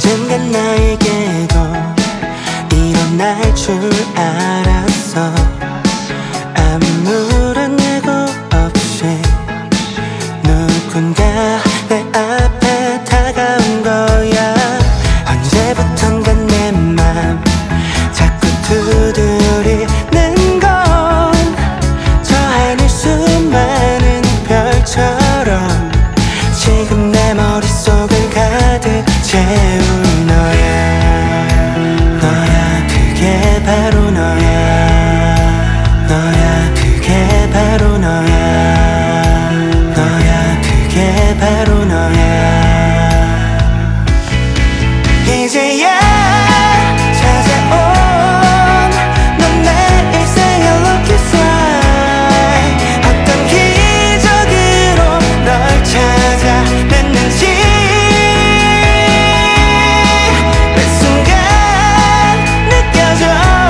언젠간 나에게도 일어날 줄 알았어. 아무런 예고 없이 누군가 내 앞에 다가온 거야. 언제부턴가 내 맘 자꾸 두드리는 건 저 하늘 수많은 별처럼 지금 내 머릿속을 가득 채울 너야. 너야, 그게 바로 너야. 너야, 그게 바로 너야. 너야, 그게 바로 너야. 이제야 찾아온 넌 내 일생의 lucky strike. 어떤 기적으로 널 찾아냈는지 매 순간 느껴져.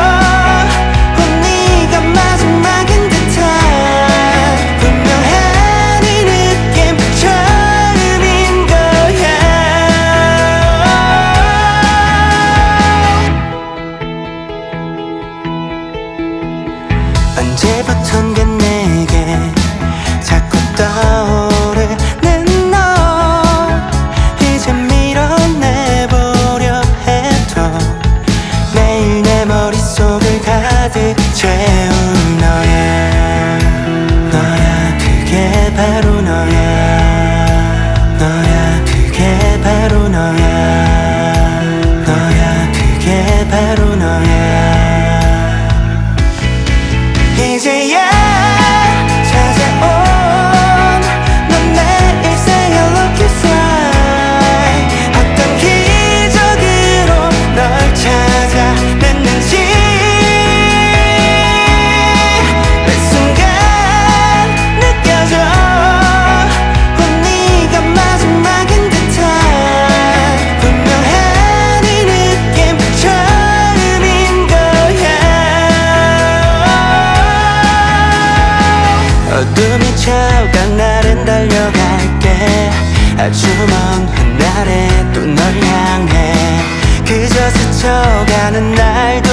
네가 마지막인 듯한 분명한 이 느낌 처음인 거야. 언제부턴가 내게 자꾸 떠오르는 너. 이제 밀어내보려 해도 매일 내 머릿속을 가득 채울 너야. 너야, 그게 바로 너야. 너야, 그게 바로 너야. 너야, 그게 바로 너야. 이제야 찾아온 넌 내 일생의 lucky strike. 어떤 기적으로 널 찾아냈는지 매 순간 느껴져. 네가 마지막인 듯한 분명한 이 느낌 처음인 거야. 어둠이 차오가 나른 달려갈게. 아주 먼 훗날에 또 널 향해 그저 스쳐가는 날도